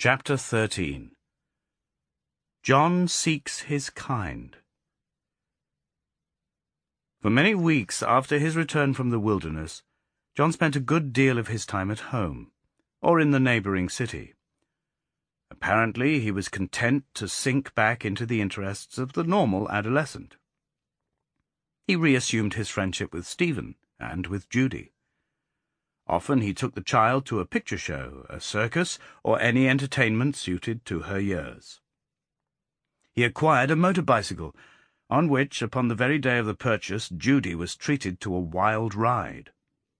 Chapter 13. John Seeks His Kind. For many weeks after his return from the wilderness, John spent a good deal of his time at home, or in the neighbouring city. Apparently he was content to sink back into the interests of the normal adolescent. He reassumed his friendship with Stephen and with Judy. Often he took the child to a picture show, a circus, or any entertainment suited to her years. He acquired a motor bicycle, on which, upon the very day of the purchase, Judy was treated to a wild ride.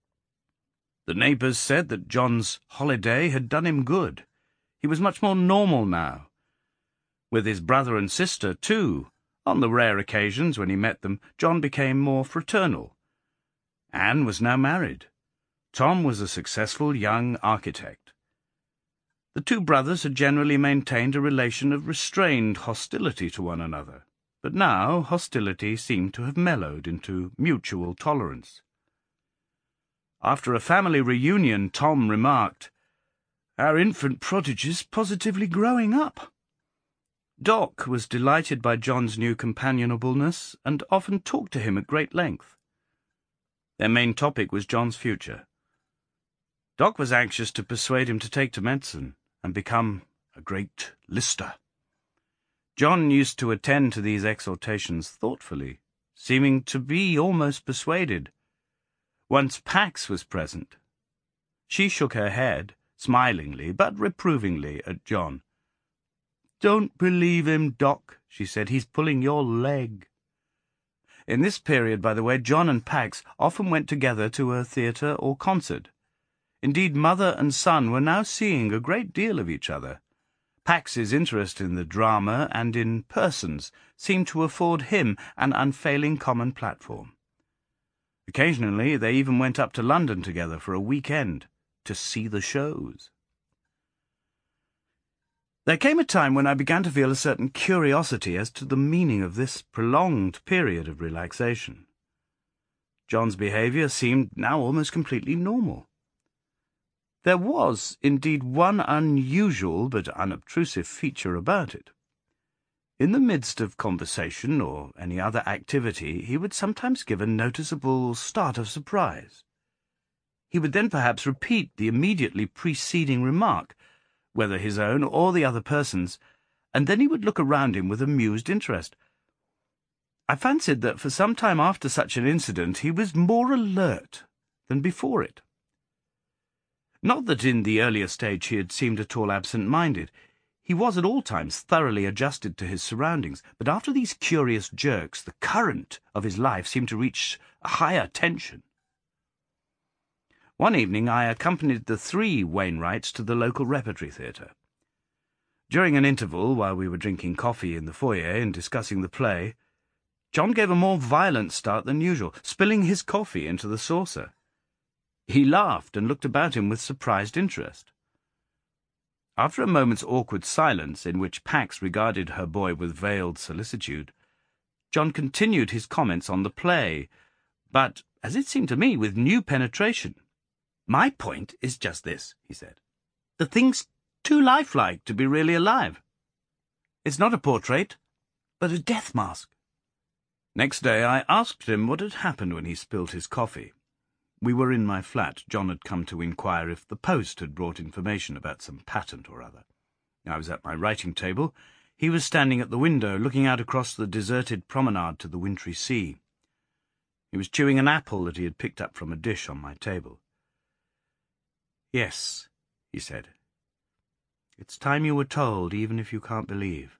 The neighbours said that John's holiday had done him good. He was much more normal now. With his brother and sister, too, on the rare occasions when he met them, John became more fraternal. Anne was now married. Tom was a successful young architect. The two brothers had generally maintained a relation of restrained hostility to one another, but now hostility seemed to have mellowed into mutual tolerance. After a family reunion, Tom remarked, "Our infant prodigy's positively growing up." Doc was delighted by John's new companionableness and often talked to him at great length. Their main topic was John's future. Doc was anxious to persuade him to take to medicine and become a great lister. John used to attend to these exhortations thoughtfully, seeming to be almost persuaded. Once Pax was present. She shook her head, smilingly but reprovingly, at John. "Don't believe him, Doc," she said. "He's pulling your leg." In this period, by the way, John and Pax often went together to a theatre or concert. Indeed, mother and son were now seeing a great deal of each other. Pax's interest in the drama and in persons seemed to afford him an unfailing common platform. Occasionally they even went up to London together for a weekend to see the shows. There came a time when I began to feel a certain curiosity as to the meaning of this prolonged period of relaxation. John's behaviour seemed now almost completely normal. There was, indeed, one unusual but unobtrusive feature about it. In the midst of conversation or any other activity, he would sometimes give a noticeable start of surprise. He would then perhaps repeat the immediately preceding remark, whether his own or the other person's, and then he would look around him with amused interest. I fancied that for some time after such an incident he was more alert than before it. Not that in the earlier stage he had seemed at all absent-minded. He was at all times thoroughly adjusted to his surroundings, but after these curious jerks the current of his life seemed to reach a higher tension. One evening I accompanied the three Wainwrights to the local repertory theatre. During an interval, while we were drinking coffee in the foyer and discussing the play, John gave a more violent start than usual, spilling his coffee into the saucer. He laughed and looked about him with surprised interest. After a moment's awkward silence, in which Pax regarded her boy with veiled solicitude, John continued his comments on the play, but, as it seemed to me, with new penetration. "My point is just this," he said. "The thing's too lifelike to be really alive. It's not a portrait, but a death mask." Next day I asked him what had happened when he spilled his coffee. We were in my flat. John had come to inquire if the post had brought information about some patent or other. I was at my writing table. He was standing at the window, looking out across the deserted promenade to the wintry sea. He was chewing an apple that he had picked up from a dish on my table. "Yes," he said. "It's time you were told, even if you can't believe.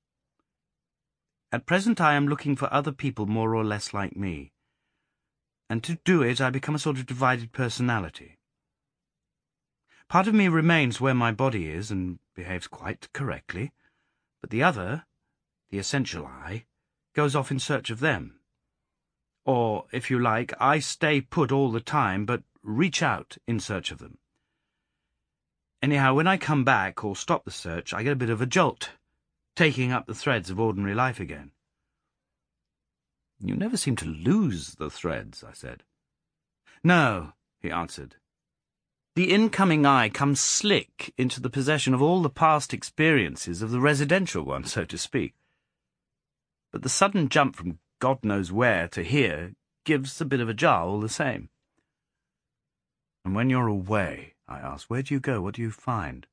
At present I am looking for other people more or less like me. And to do it I become a sort of divided personality. Part of me remains where my body is and behaves quite correctly, but the other, the essential I, goes off in search of them. Or, if you like, I stay put all the time, but reach out in search of them. Anyhow, when I come back or stop the search, I get a bit of a jolt, taking up the threads of ordinary life again." "You never seem to lose the threads," I said. "No," he answered. The incoming eye comes slick into the possession of all the past experiences of the residential one, so to speak. But the sudden jump from God knows where to here gives a bit of a jar all the same. And when you're away, I asked, where do you go? What do you find?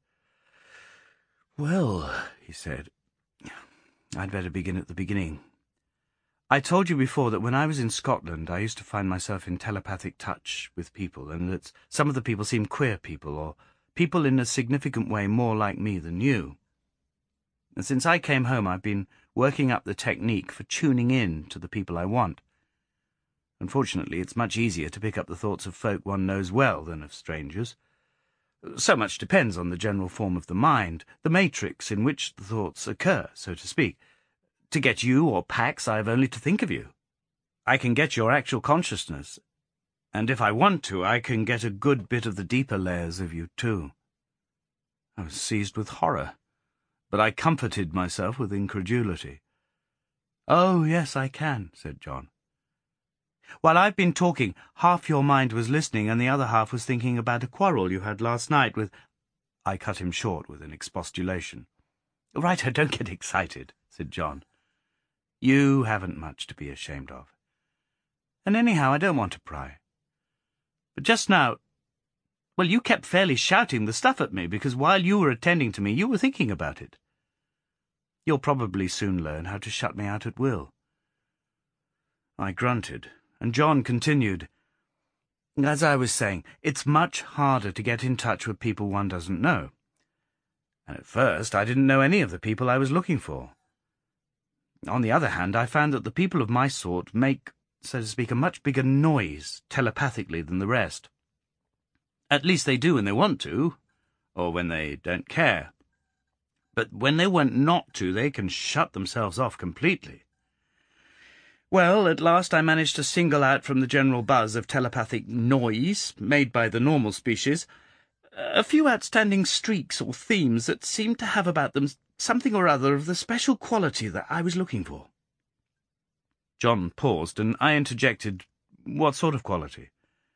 Well, he said, I'd better begin at the beginning. I told you before that when I was in Scotland, I used to find myself in telepathic touch with people, and that some of the people seemed queer people, or people in a significant way more like me than you. And since I came home, I've been working up the technique for tuning in to the people I want. Unfortunately, it's much easier to pick up the thoughts of folk one knows well than of strangers. So much depends on the general form of the mind, the matrix in which the thoughts occur, so to speak. To get you or Pax, I have only to think of you. I can get your actual consciousness, and if I want to, I can get a good bit of the deeper layers of you too. I was seized with horror, but I comforted myself with incredulity. Oh, yes, I can, said John. While I've been talking, half your mind was listening and the other half was thinking about a quarrel you had last night with— I cut him short with an expostulation. Right, don't get excited, said John. You haven't much to be ashamed of. And anyhow, I don't want to pry. But just now, well, you kept fairly shouting the stuff at me, because while you were attending to me, you were thinking about it. You'll probably soon learn how to shut me out at will. I grunted, and John continued. As I was saying, it's much harder to get in touch with people one doesn't know. And at first I didn't know any of the people I was looking for. On the other hand, I found that the people of my sort make, so to speak, a much bigger noise telepathically than the rest. At least they do when they want to, or when they don't care. But when they want not to, they can shut themselves off completely. Well, at last I managed to single out from the general buzz of telepathic noise made by the normal species a few outstanding streaks or themes that seemed to have about them something or other of the special quality that I was looking for. John paused, and I interjected, what sort of quality?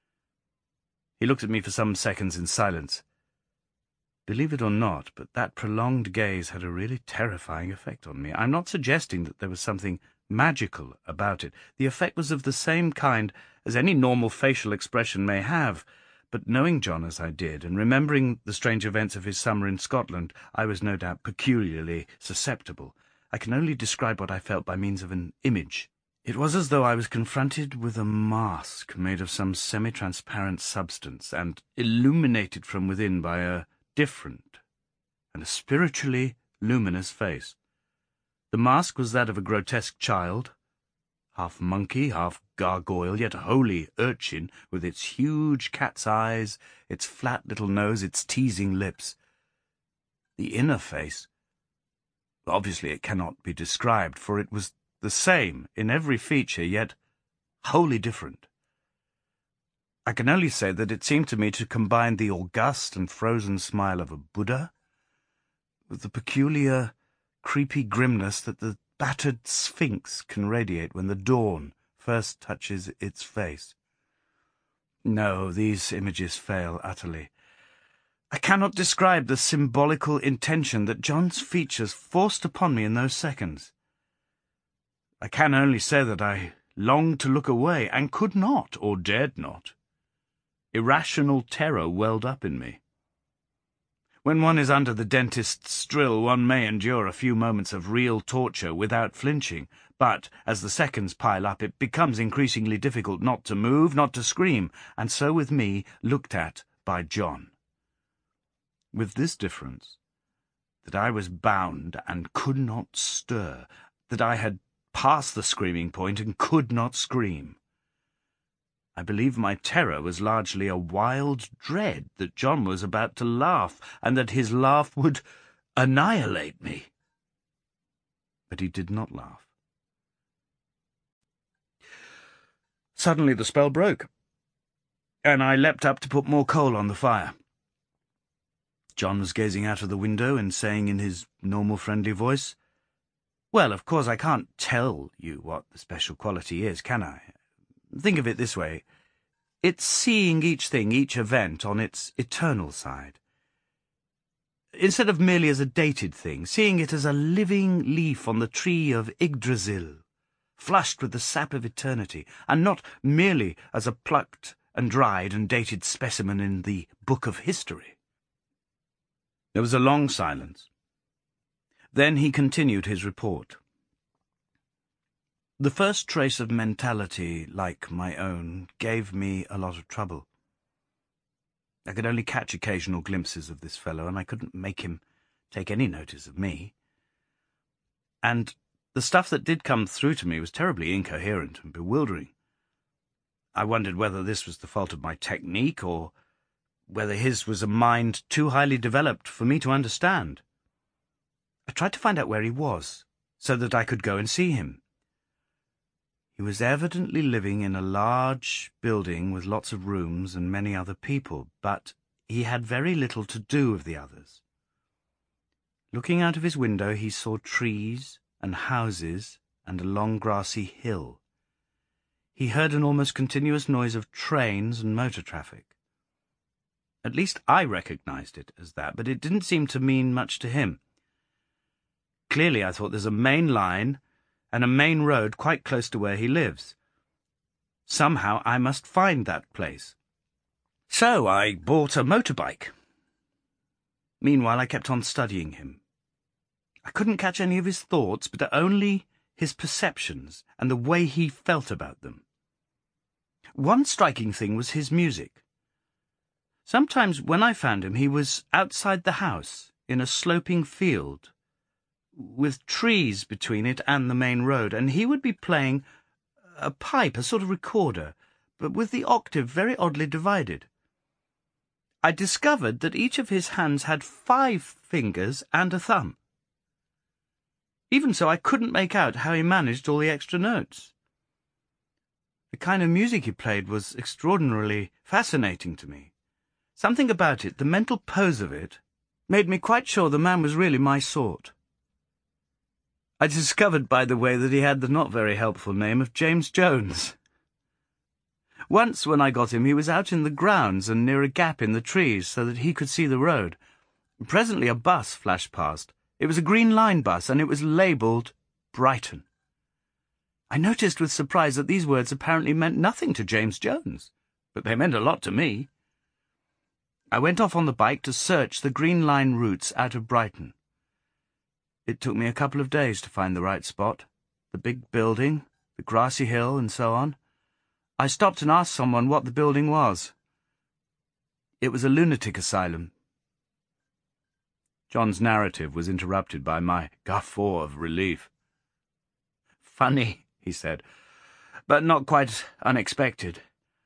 He looked at me for some seconds in silence. Believe it or not, but that prolonged gaze had a really terrifying effect on me. I'm not suggesting that there was something magical about it. The effect was of the same kind as any normal facial expression may have, but knowing John as I did, and remembering the strange events of his summer in Scotland, I was no doubt peculiarly susceptible. I can only describe what I felt by means of an image. It was as though I was confronted with a mask made of some semi-transparent substance, and illuminated from within by a different and a spiritually luminous face. The mask was that of a grotesque child, half monkey, half gargoyle, yet wholly urchin, with its huge cat's eyes, its flat little nose, its teasing lips. The inner face, obviously it cannot be described, for it was the same in every feature, yet wholly different. I can only say that it seemed to me to combine the august and frozen smile of a Buddha with the peculiar, creepy grimness that the battered sphinx can radiate when the dawn first touches its face. No, these images fail utterly. I cannot describe the symbolical intention that John's features forced upon me in those seconds. I can only say that I longed to look away, and could not, or dared not. Irrational terror welled up in me. When one is under the dentist's drill, one may endure a few moments of real torture without flinching, but as the seconds pile up, it becomes increasingly difficult not to move, not to scream, and so with me, looked at by John. With this difference, that I was bound and could not stir, that I had passed the screaming point and could not scream. I believe my terror was largely a wild dread that John was about to laugh, and that his laugh would annihilate me. But he did not laugh. Suddenly the spell broke, and I leapt up to put more coal on the fire. John was gazing out of the window and saying in his normal friendly voice, "Well, of course I can't tell you what the special quality is, can I? Think of it this way. It's seeing each thing, each event, on its eternal side. Instead of merely as a dated thing, seeing it as a living leaf on the tree of Yggdrasil, flushed with the sap of eternity, and not merely as a plucked and dried and dated specimen in the book of history. There was a long silence. Then he continued his report. The first trace of mentality like my own gave me a lot of trouble. I could only catch occasional glimpses of this fellow, and I couldn't make him take any notice of me. And the stuff that did come through to me was terribly incoherent and bewildering. I wondered whether this was the fault of my technique, or whether his was a mind too highly developed for me to understand. I tried to find out where he was, so that I could go and see him. He was evidently living in a large building with lots of rooms and many other people, but he had very little to do with the others. Looking out of his window, he saw trees and houses and a long grassy hill. He heard an almost continuous noise of trains and motor traffic. At least I recognized it as that, but it didn't seem to mean much to him. Clearly, I thought, there's a main line and a main road quite close to where he lives. Somehow I must find that place. So I bought a motorbike. Meanwhile, I kept on studying him. I couldn't catch any of his thoughts, but only his perceptions and the way he felt about them. One striking thing was his music. Sometimes when I found him, he was outside the house, in a sloping field, with trees between it and the main road, and he would be playing a pipe, a sort of recorder, but with the octave very oddly divided. I discovered that each of his hands had 5 fingers and a thumb. Even so, I couldn't make out how he managed all the extra notes. The kind of music he played was extraordinarily fascinating to me. Something about it, the mental pose of it, made me quite sure the man was really my sort. I discovered, by the way, that he had the not very helpful name of James Jones. Once, when I got him, he was out in the grounds and near a gap in the trees so that he could see the road. Presently a bus flashed past. It was a Green Line bus, and it was labelled Brighton. I noticed with surprise that these words apparently meant nothing to James Jones, but they meant a lot to me. I went off on the bike to search the Green Line routes out of Brighton. It took me a couple of days to find the right spot, the big building, the grassy hill, and so on. I stopped and asked someone what the building was. It was a lunatic asylum. John's narrative was interrupted by my guffaw of relief. "Funny," he said, "but not quite unexpected."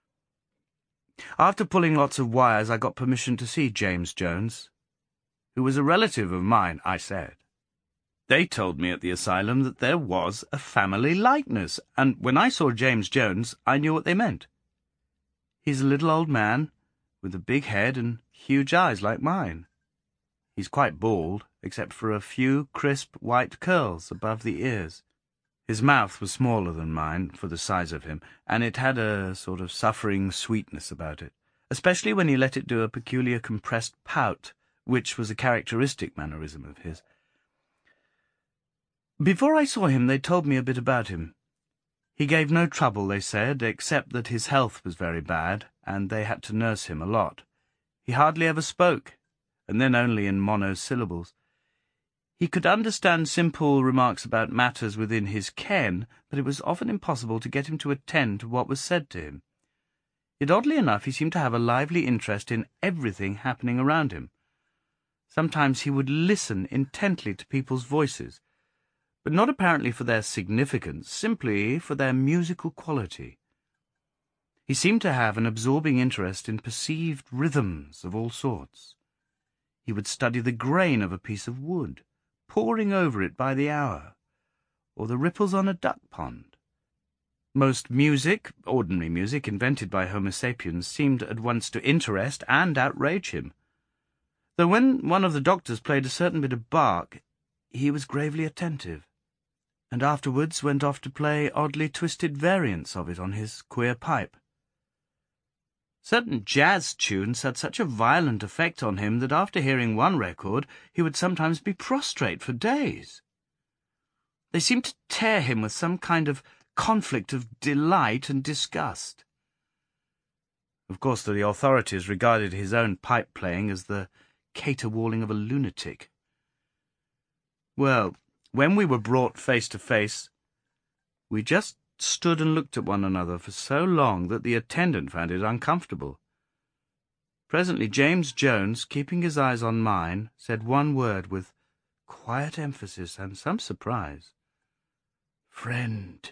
After pulling lots of wires, I got permission to see James Jones, who was a relative of mine, I said. They told me at the asylum that there was a family likeness, and when I saw James Jones, I knew what they meant. He's a little old man, with a big head and huge eyes like mine. He's quite bald, except for a few crisp white curls above the ears. His mouth was smaller than mine, for the size of him, and it had a sort of suffering sweetness about it, especially when he let it do a peculiar compressed pout, which was a characteristic mannerism of his. Before I saw him, they told me a bit about him. He gave no trouble, they said, except that his health was very bad, and they had to nurse him a lot. He hardly ever spoke, and then only in monosyllables. He could understand simple remarks about matters within his ken, but it was often impossible to get him to attend to what was said to him. Yet oddly enough, he seemed to have a lively interest in everything happening around him. Sometimes he would listen intently to people's voices, but not apparently for their significance, simply for their musical quality. He seemed to have an absorbing interest in perceived rhythms of all sorts. He would study the grain of a piece of wood, poring over it by the hour, or the ripples on a duck pond. Most music, ordinary music, invented by Homo sapiens, seemed at once to interest and outrage him. Though when one of the doctors played a certain bit of Bach, he was gravely attentive, and afterwards went off to play oddly twisted variants of it on his queer pipe. Certain jazz tunes had such a violent effect on him that after hearing one record he would sometimes be prostrate for days. They seemed to tear him with some kind of conflict of delight and disgust. Of course, the authorities regarded his own pipe-playing as the caterwauling of a lunatic. Well, when we were brought face to face, we just stood and looked at one another for so long that the attendant found it uncomfortable. Presently James Jones, keeping his eyes on mine, said one word with quiet emphasis and some surprise. "Friend."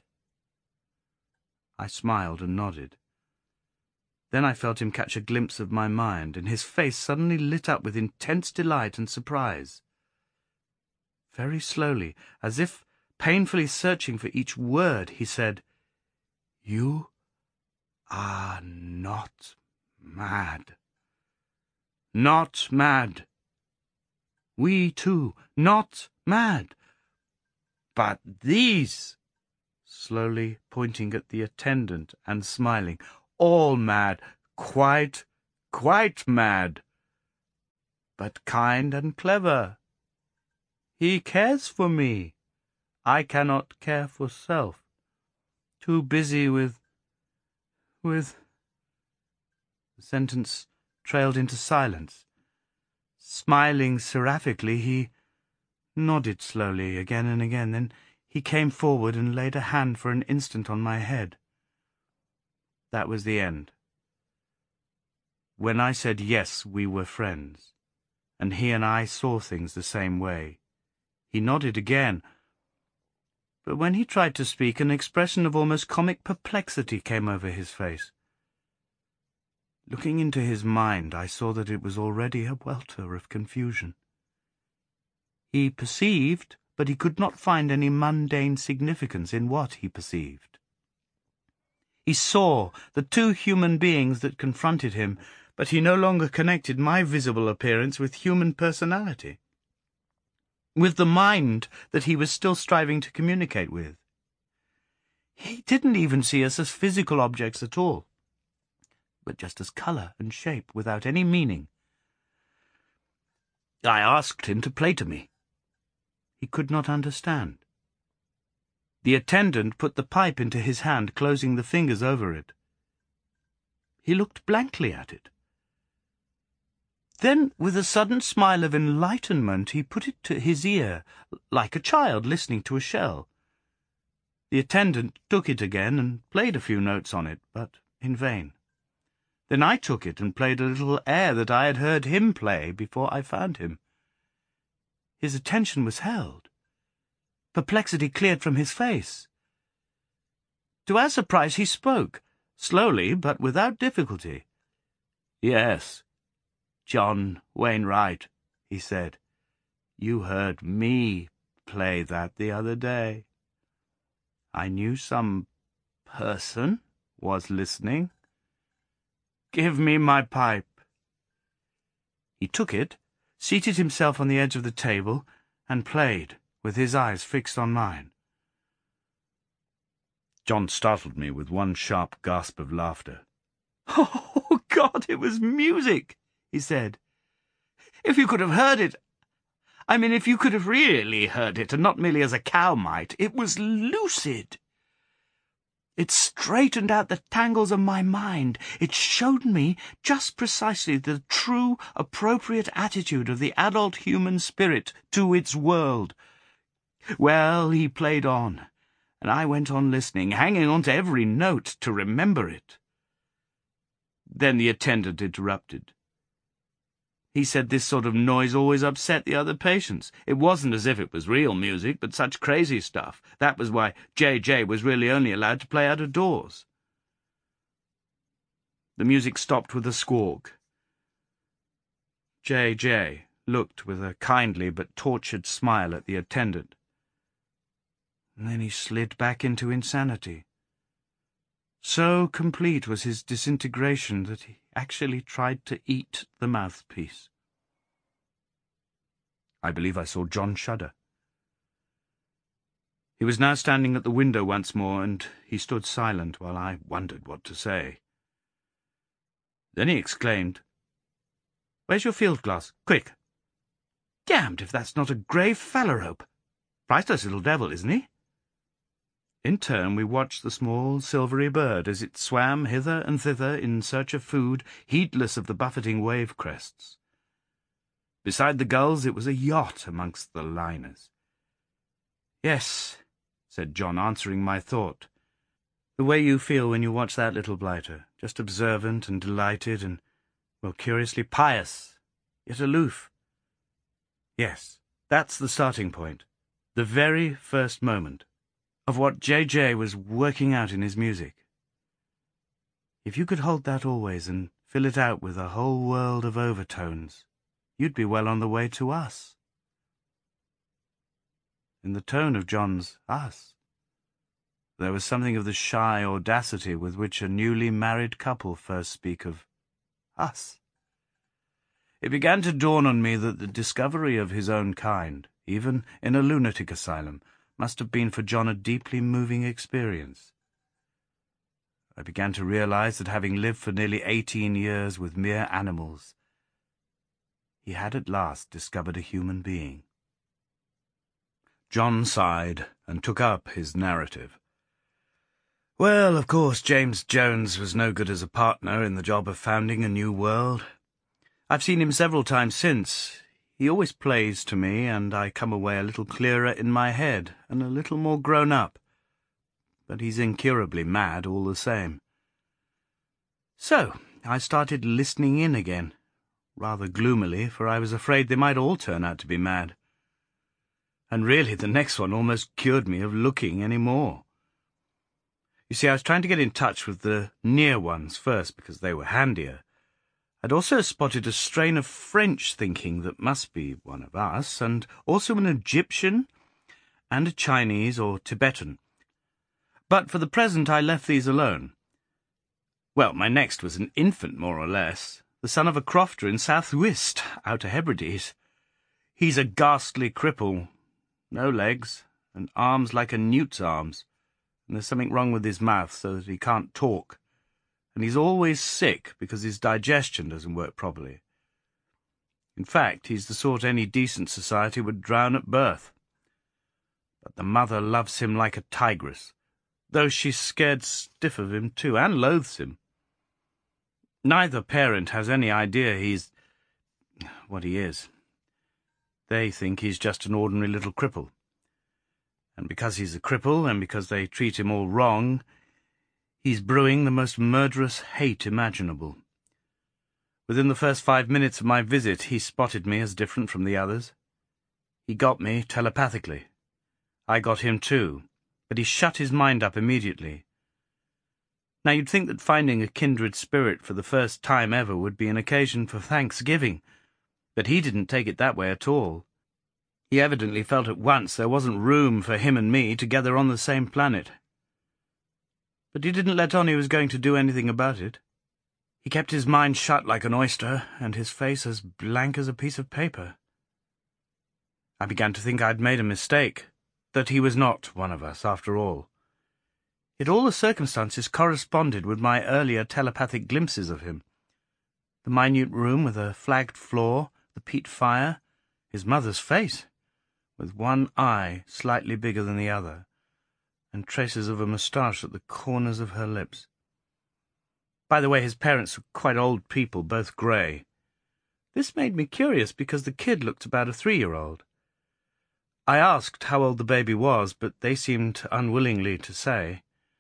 I smiled and nodded. Then I felt him catch a glimpse of my mind, and his face suddenly lit up with intense delight and surprise. Very slowly, as if painfully searching for each word, he said, "You are not mad. Not mad. We too, not mad. But these," slowly pointing at the attendant and smiling, "all mad, quite mad. But kind and clever. He cares for me. I cannot care for self. Too busy with... The sentence trailed into silence. Smiling seraphically, he nodded slowly again and again. Then he came forward and laid a hand for an instant on my head. That was the end. When I said yes, we were friends, and he and I saw things the same way, he nodded again. But when he tried to speak, an expression of almost comic perplexity came over his face. Looking into his mind, I saw that it was already a welter of confusion. He perceived, but he could not find any mundane significance in what he perceived. He saw the two human beings that confronted him, but he no longer connected my visible appearance with human personality, with the mind that he was still striving to communicate with. He didn't even see us as physical objects at all, but just as colour and shape without any meaning. I asked him to play to me. He could not understand. The attendant put the pipe into his hand, closing the fingers over it. He looked blankly at it. Then, with a sudden smile of enlightenment, he put it to his ear, like a child listening to a shell. The attendant took it again and played a few notes on it, but in vain. Then I took it and played a little air that I had heard him play before I found him. His attention was held. Perplexity cleared from his face. To our surprise, he spoke, slowly but without difficulty. "Yes, John Wainwright," he said. "You heard me play that the other day. I knew some person was listening. Give me my pipe." He took it, seated himself on the edge of the table, and played, with his eyes fixed on mine. John startled me with one sharp gasp of laughter. "Oh, God, it was music," he said. "If you could have heard it, I mean, if you could have really heard it, and not merely as a cow might, it was lucid. It straightened out the tangles of my mind. It showed me just precisely the true, appropriate attitude of the adult human spirit to its world. Well, he played on, and I went on listening, hanging on to every note to remember it. Then the attendant interrupted. He said this sort of noise always upset the other patients. It wasn't as if it was real music, but such crazy stuff. That was why J.J. was really only allowed to play out of doors. The music stopped with a squawk. J.J. looked with a kindly but tortured smile at the attendant. And then he slid back into insanity. So complete was his disintegration that he actually tried to eat the mouthpiece. I believe I saw John shudder. He was now standing at the window once more, and he stood silent while I wondered what to say. Then he exclaimed, "Where's your field glass? Quick! Damned if that's not a grey phalarope. Priceless little devil, isn't he?" In turn we watched the small silvery bird as it swam hither and thither in search of food, heedless of the buffeting wave crests. Beside the gulls it was a yacht amongst the liners. "Yes," said John, answering my thought. "The way you feel when you watch that little blighter, just observant and delighted and, well, curiously pious, yet aloof. Yes, that's the starting point, the very first moment, of what J.J. was working out in his music. If you could hold that always and fill it out with a whole world of overtones, you'd be well on the way to us." In the tone of John's "us," there was something of the shy audacity with which a newly married couple first speak of us. It began to dawn on me that the discovery of his own kind, even in a lunatic asylum, must have been for John a deeply moving experience. I began to realize that having lived for nearly 18 years with mere animals, he had at last discovered a human being. John sighed and took up his narrative. "Well, of course, James Jones was no good as a partner in the job of founding a new world. I've seen him several times since. He always plays to me, and I come away a little clearer in my head and a little more grown up. But he's incurably mad all the same. So I started listening in again, rather gloomily, for I was afraid they might all turn out to be mad. And really the next one almost cured me of looking any more. You see, I was trying to get in touch with the near ones first, because they were handier. I'd also spotted a strain of French thinking that must be one of us, and also an Egyptian and a Chinese or Tibetan. But for the present I left these alone. Well, my next was an infant, more or less, the son of a crofter in South Uist, Outer Hebrides. He's a ghastly cripple, no legs, and arms like a newt's arms, and there's something wrong with his mouth so that he can't talk, and he's always sick because his digestion doesn't work properly. In fact, he's the sort any decent society would drown at birth. But the mother loves him like a tigress, though she's scared stiff of him too, and loathes him. Neither parent has any idea he's what he is. They think he's just an ordinary little cripple. And because he's a cripple, and because they treat him all wrong, he's brewing the most murderous hate imaginable. Within the first 5 minutes of my visit, he spotted me as different from the others. He got me telepathically. I got him too, but he shut his mind up immediately. Now you'd think that finding a kindred spirit for the first time ever would be an occasion for thanksgiving, but he didn't take it that way at all. He evidently felt at once there wasn't room for him and me together on the same planet. But he didn't let on he was going to do anything about it. He kept his mind shut like an oyster, and his face as blank as a piece of paper. I began to think I'd made a mistake, that he was not one of us, after all. Yet all the circumstances corresponded with my earlier telepathic glimpses of him. The minute room with a flagged floor, the peat fire, his mother's face, with one eye slightly bigger than the other, and traces of a moustache at the corners of her lips. By the way, his parents were quite old people, both grey. This made me curious because the kid looked about a 3-year-old. I asked how old the baby was, but they seemed unwillingly to say.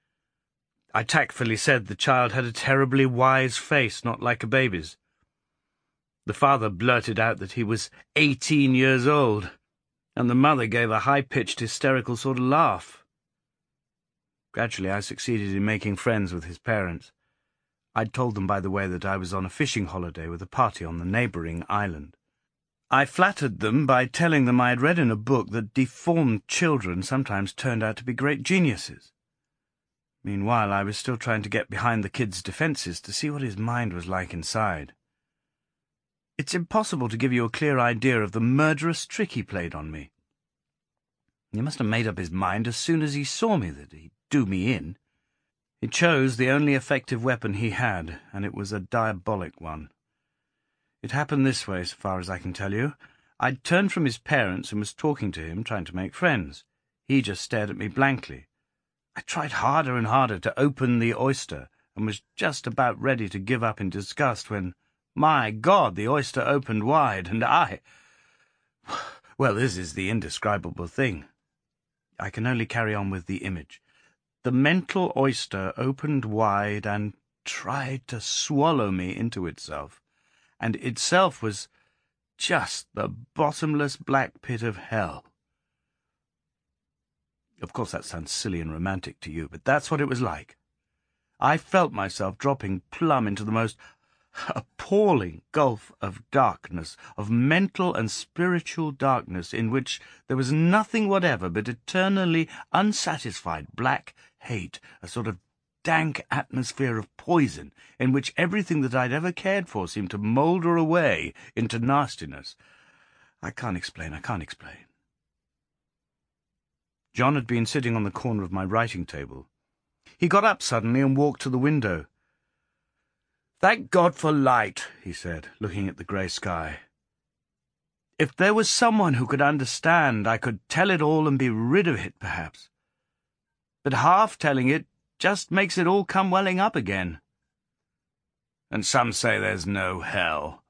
I tactfully said the child had a terribly wise face, not like a baby's. The father blurted out that he was 18 years old, and the mother gave a high-pitched, hysterical sort of laugh. Gradually I succeeded in making friends with his parents. I'd told them, by the way, that I was on a fishing holiday with a party on the neighbouring island. I flattered them by telling them I had read in a book that deformed children sometimes turned out to be great geniuses. Meanwhile, I was still trying to get behind the kid's defences to see what his mind was like inside. It's impossible to give you a clear idea of the murderous trick he played on me. He must have made up his mind as soon as he saw me that he'd do me in. He chose the only effective weapon he had, and it was a diabolic one. It happened this way, so far as I can tell you. I'd turned from his parents and was talking to him, trying to make friends. He just stared at me blankly. I tried harder and harder to open the oyster, and was just about ready to give up in disgust when, my God, the oyster opened wide, and well, this is the indescribable thing. I can only carry on with the image. The mental oyster opened wide and tried to swallow me into itself, and itself was just the bottomless black pit of hell. Of course, that sounds silly and romantic to you, but that's what it was like. I felt myself dropping plumb into the most appalling gulf of darkness, of mental and spiritual darkness, in which there was nothing whatever but eternally unsatisfied black hate, a sort of dank atmosphere of poison, in which everything that I'd ever cared for seemed to moulder away into nastiness. I can't explain. John had been sitting on the corner of my writing table. He got up suddenly and walked to the window. "Thank God for light," he said, looking at the grey sky. "If there was someone who could understand, I could tell it all and be rid of it, perhaps. But half-telling it just makes it all come welling up again. And some say there's no hell."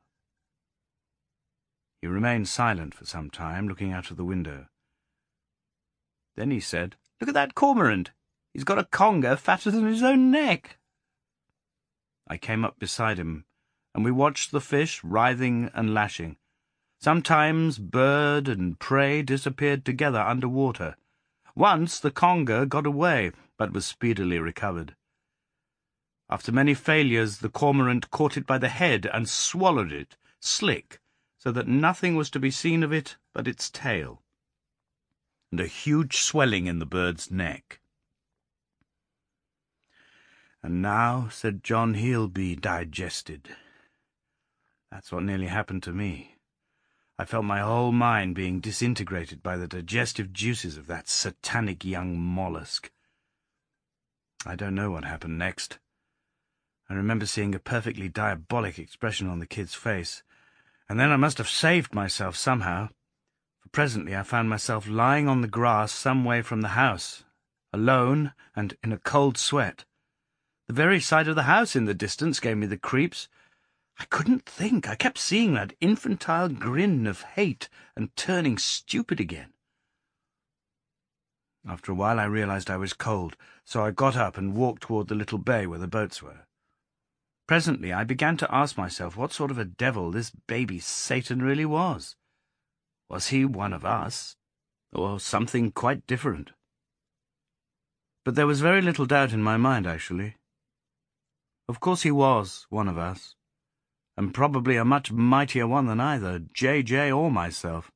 He remained silent for some time, looking out of the window. Then he said, "Look at that cormorant. He's got a conger fatter than his own neck." I came up beside him, and we watched the fish writhing and lashing. Sometimes bird and prey disappeared together under water. Once the conger got away, but was speedily recovered. After many failures, the cormorant caught it by the head and swallowed it, slick, so that nothing was to be seen of it but its tail, and a huge swelling in the bird's neck. "And now," said John, "he'll be digested." That's what nearly happened to me. I felt my whole mind being disintegrated by the digestive juices of that satanic young mollusk. I don't know what happened next. I remember seeing a perfectly diabolic expression on the kid's face, and then I must have saved myself somehow, for presently I found myself lying on the grass some way from the house, alone and in a cold sweat. The very sight of the house in the distance gave me the creeps. I couldn't think. I kept seeing that infantile grin of hate and turning stupid again. After a while I realized I was cold, so I got up and walked toward the little bay where the boats were. Presently I began to ask myself what sort of a devil this baby Satan really was. Was he one of us, or something quite different? But there was very little doubt in my mind, actually. Of course he was one of us, and probably a much mightier one than either J.J. or myself.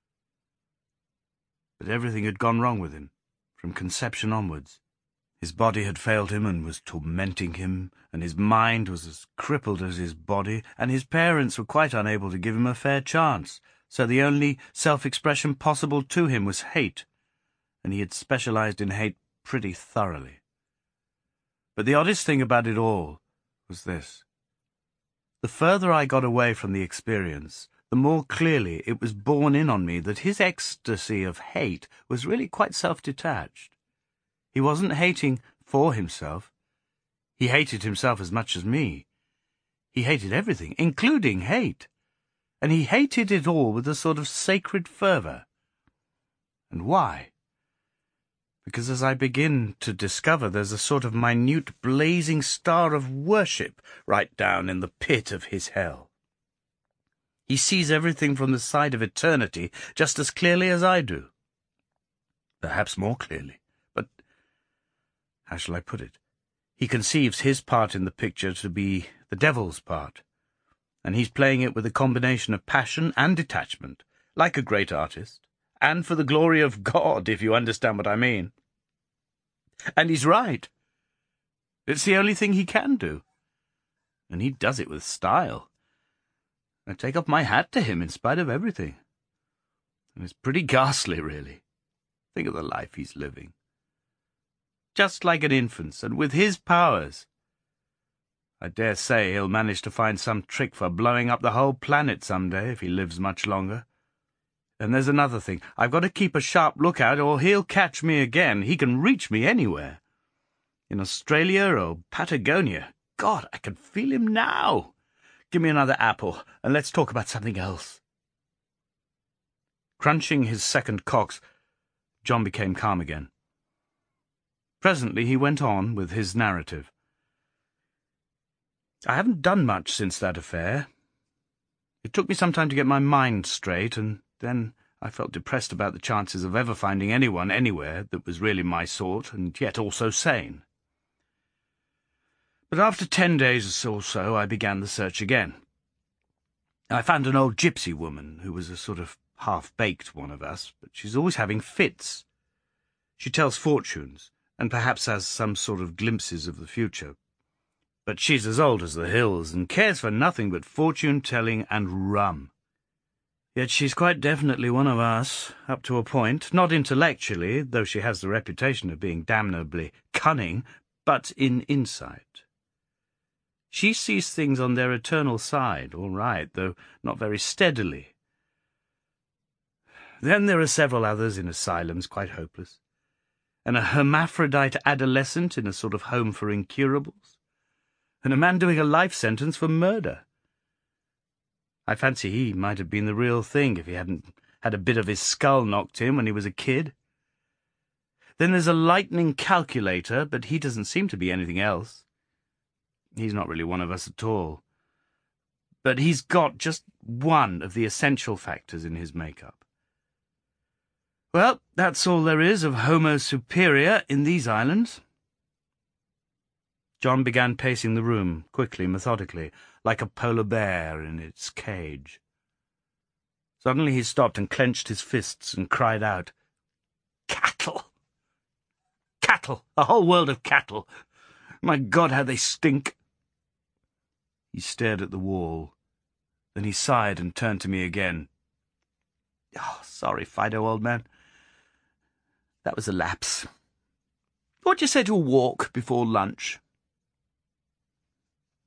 But everything had gone wrong with him, from conception onwards. His body had failed him and was tormenting him, and his mind was as crippled as his body, and his parents were quite unable to give him a fair chance, so the only self-expression possible to him was hate, and he had specialized in hate pretty thoroughly. But the oddest thing about it all was this. The further I got away from the experience, the more clearly it was borne in on me that his ecstasy of hate was really quite self-detached. He wasn't hating for himself. He hated himself as much as me. He hated everything, including hate, and he hated it all with a sort of sacred fervour. And why? Because as I begin to discover, there's a sort of minute blazing star of worship right down in the pit of his hell. He sees everything from the side of eternity just as clearly as I do. Perhaps more clearly, but how shall I put it? He conceives his part in the picture to be the devil's part, and he's playing it with a combination of passion and detachment, like a great artist, and for the glory of God, if you understand what I mean. And he's right. It's the only thing he can do, and he does it with style. I take off my hat to him in spite of everything. And it's pretty ghastly, really. Think of the life he's living. just like an infant's, and with his powers. I dare say he'll manage to find some trick for blowing up the whole planet some day if he lives much longer. And there's another thing. I've got to keep a sharp lookout, or he'll catch me again. He can reach me anywhere. In Australia or Patagonia. God, I can feel him now. Give me another apple, and let's talk about something else. Crunching his second Cox, John became calm again. Presently he went on with his narrative. I haven't done much since that affair. It took me some time to get my mind straight, and then I felt depressed about the chances of ever finding anyone anywhere that was really my sort, and yet also sane. But after 10 days or so, I began the search again. I found an old gypsy woman who was a sort of half-baked one of us, but she's always having fits. She tells fortunes, and perhaps has some sort of glimpses of the future. But she's as old as the hills, and cares for nothing but fortune-telling and rum. Yet she's quite definitely one of us, up to a point, not intellectually, though she has the reputation of being damnably cunning, but in insight. She sees things on their eternal side, all right, though not very steadily. Then there are several others in asylums, quite hopeless, and a hermaphrodite adolescent in a sort of home for incurables, and a man doing a life sentence for murder. I fancy he might have been the real thing if he hadn't had a bit of his skull knocked in when he was a kid. Then there's a lightning calculator, but he doesn't seem to be anything else. He's not really one of us at all. But he's got just one of the essential factors in his makeup. Well, that's all there is of Homo superior in these islands. John began pacing the room, quickly, methodically, like a polar bear in its cage. Suddenly he stopped and clenched his fists and cried out, "Cattle! Cattle! A whole world of cattle! My God, how they stink!" He stared at the wall. Then he sighed and turned to me again. "Oh, sorry, Fido, old man. That was a lapse. What do you say to a walk before lunch?"